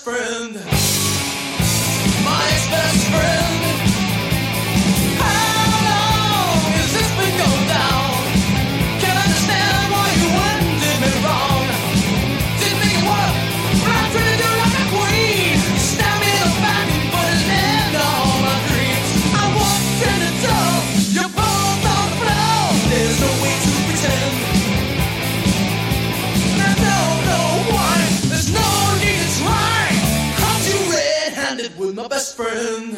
friend. My ex-best friend. How long has this been going down? Can't understand why you went and did me wrong. Didn't make it work, but I treated you like a queen. Stabbed me in the back and put his hand on my dreams. I walked in the door, you're both on the floor. There's no way to pretend. I don't know why, there's no need to try. Caught you red-handed with my best friend.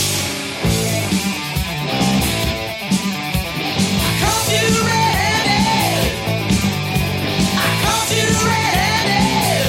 I caught you red-handed. I caught you red-handed.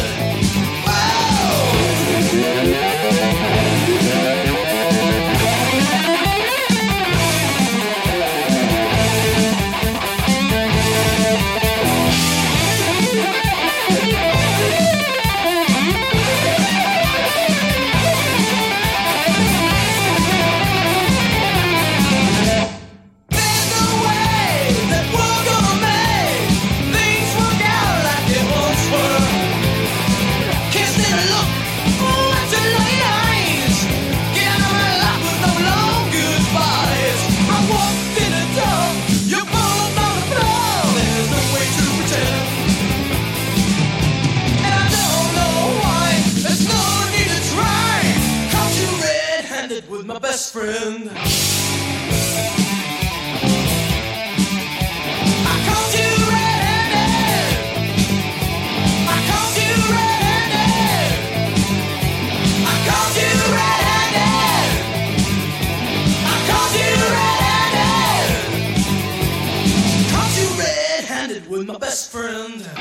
There's no way that we're gonna make things work out like they once were. Kissed in a look, at your light eyes. Get out of my life with no long goodbyes. I walked in the door, you're both on the floor. There's no way to pretend. And I don't know why, there's no need to try. Caught you red-handed with my best friend. I caught you red-handed. I caught you red-handed. I caught you red-handed. I caught you red-handed. Caught you red-handed with my best friend.